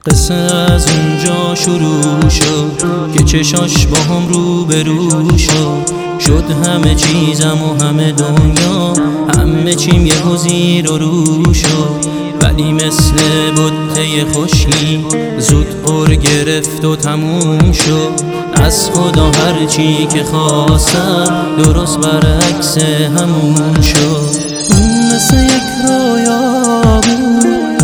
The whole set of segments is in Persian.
قصه از اونجا شروع شد که چشاش با هم رو به رو شد همه چیزم و همه دنیا، همه چیم یه زیر و رو شد. ولی مثل بطه خشکی زود پر گرفت و تموم شد. از خدا هر چی که خواستم درست برعکس همون شد. مثل یک رویا بود،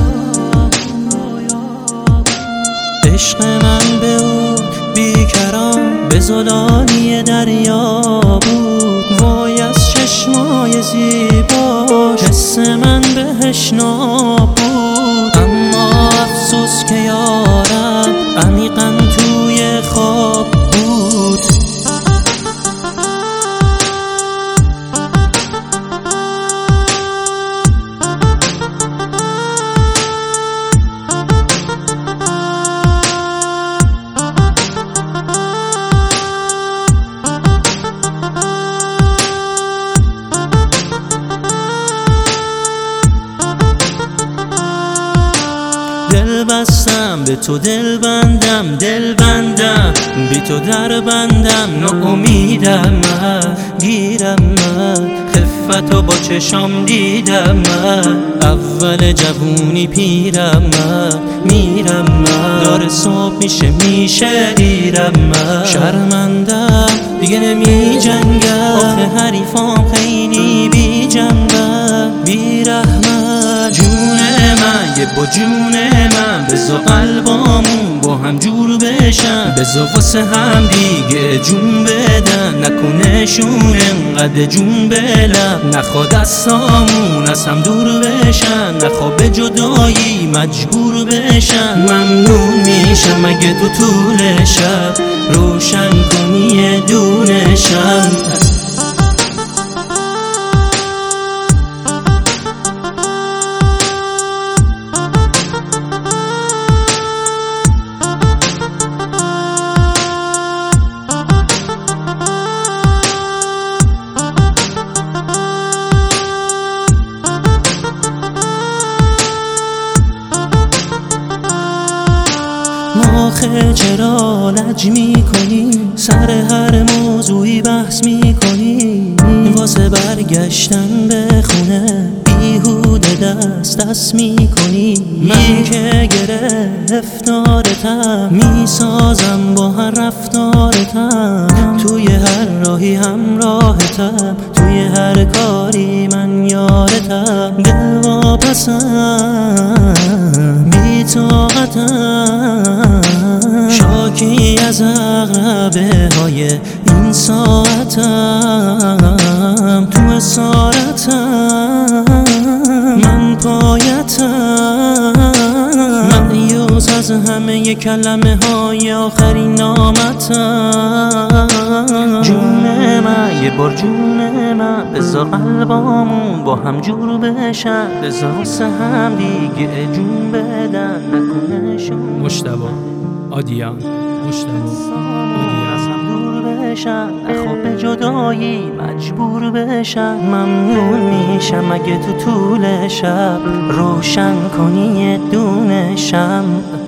عشق من به اون بیکران به زلانی دریا بود. وای از چشمای زیباش حس من بهش نابود. اما افسوس که یارم عمیقاً توی خواب بود. دل بستم به تو، دل بندم بی تو در بندم. ناامیدم من، گیرم من، خفتو با چشام دیدم من. اول جوونی پیرم من، میرم من، داره صبح میشه دیرم من. شرمندم دیگه نمی جنگم، آخه حریفام خیلی بی جنبم، بی رحمت. جون من یه با جون من، بذار قلبامون با هم جور بشن. بذار واسه هم دیگه جون بدن، نکنشون انقدر جون بلم. نخوا دستامون از هم دور بشن، نخوا به جدایی مجبور بشن. ممنون میشم اگه تو طول شب روشن کنی یه دونه شم. آخه چرا لج میکنی؟ سر هر موضوعی بحث میکنی. واسه برگشتن به خونه بیهوده دست میکنی. من که گرفتارتم، میسازم با هر رفتارتم. توی هر راهی همراهتم، توی هر کاری من یارتم. دل واپسم، بی‌طاقتم، شاکی از عقربه های این ساعتم. تو اسارتم، من پایتم، مایوس از همه کلمه های آخرین نامتم. جون من یه بار جون من، بذار قلبامون با هم جور بشن. بذار واسه هم دیگه جون بدن، نکنشون. مجتبی آدیان، از هم دور بشن، نخوا به جدایی مجبور بشن. ممنون میشم اگه تو طول شب روشن کنی یه دونه شم.